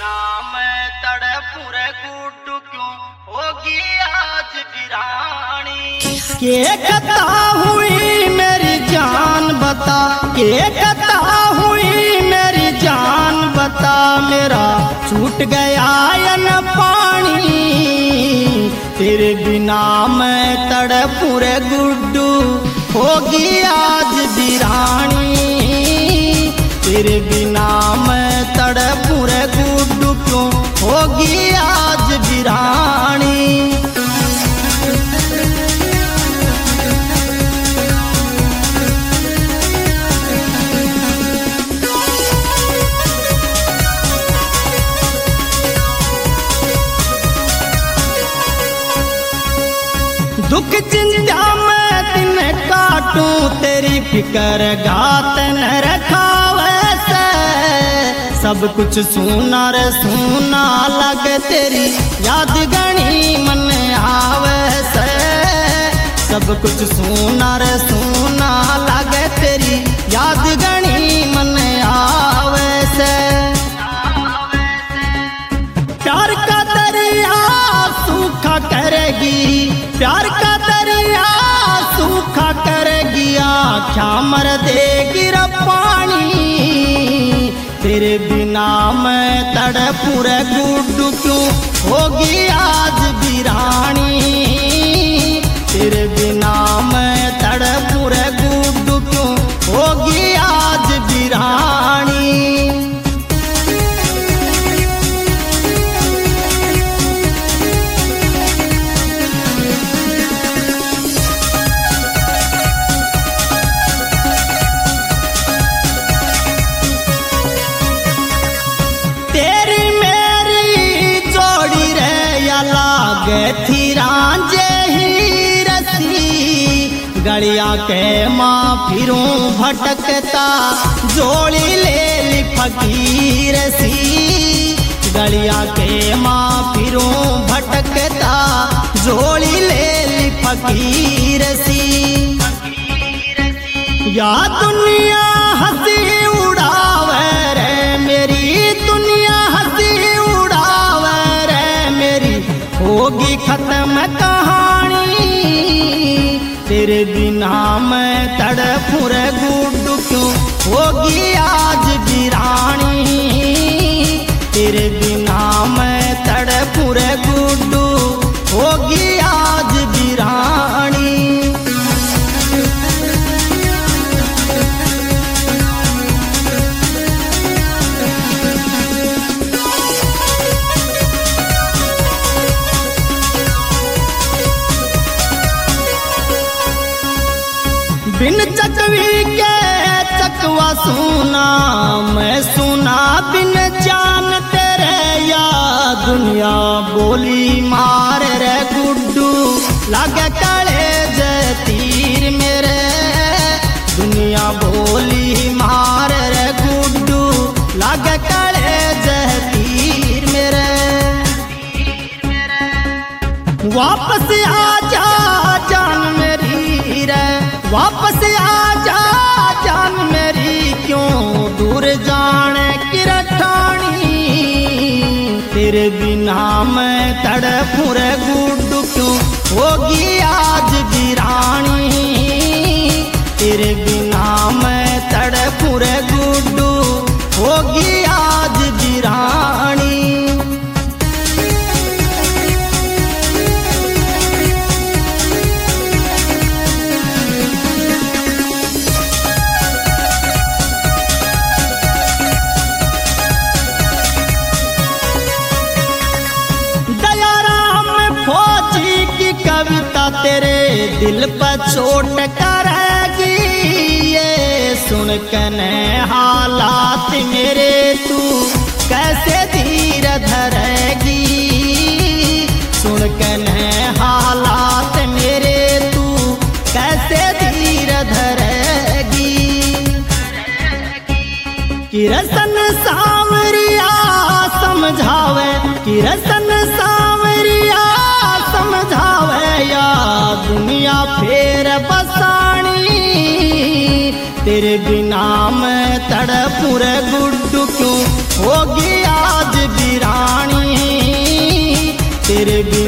बिना मैं तड़पूं रे गुड्डू क्यों होगी आज वीरानी। के कता हुई मेरी जान बता, के कता हुई मेरी जान बता, मेरा छूट गया न पानी। तेरे बिना मैं तड़पूं रे गुड्डू होगी आज वीरानी। तेरे बिना मैं तड़पूं रे गुड्डू क्यों होगी आज वीरानी। दुख चिंता मैं दिन काटूं, तेरी फिक्र घात न रखा वैसे। सब कुछ सुना रे सुना लगे, तेरी याद गणी मन आवे से। सब कुछ सुना रे सुना लगे, तेरी याद गणी मन आवे से। प्यार का दरिया सूखा करेगी, प्यार का दरिया सूखा करेगी, आँखा मर देगी रे पानी। तेरे बिना मैं तड़पूं रे गुड्डू क्यों होगी आज वीरानी। तेरे बिना मैं तड़पूं रे गुड्डू क्यों होगी आज वीरानी। थी रांझे ही रसी, गलिया के माँ फिरूं भटकता, जोड़ी ले ली फकीर सी। गलिया के माँ फिरूं भटकता, जोड़ी ले ली फकीर सी। या दुनिया हंसी उड़ावे रे मेरी, दुनिया हंसी उड़ावे रे मेरी, होगी खत्म कहानी। तेरे बिना मैं तड़पूं रे गुड्डू क्यों होगी आज वीरानी। तेरे बिना मैं तड़पूं रे गुड्डू होगी आज वीरानी। बिन चकवी के चकवा सुना, मैं सुना बिन जान तेरे। या दुनिया बोली मार रे गुड्डू, लागे काले जे तीर मेरे। दुनिया बोली मार रे गुड्डू, लागे काले जे तीर मेरे। वापस आजा जान मेरी रे, वापस आजा जान मेरी, क्यों दूर जाने की रठानी। तेरे बिना मैं तड़पूं रे गुड्डू क्यों होगी आज वीरानी। तेरे बिना मैं तड़पूं रे गुड्डू होगी आज वीरानी। कविता तेरे दिल पर चोट करेगी, ये सुन कने हालात मेरे, तू कैसे धीर धरेगी। सुन कने हालात मेरे, तू कैसे धीर धरेगी। किरसन सावरिया समझावे, किरसन सावरिया समझावे, या दुनिया फेर बसानी। तेरे बिना मैं तड़पूं रे गुड्डू क्यों होगी आज वीरानी। फिर भी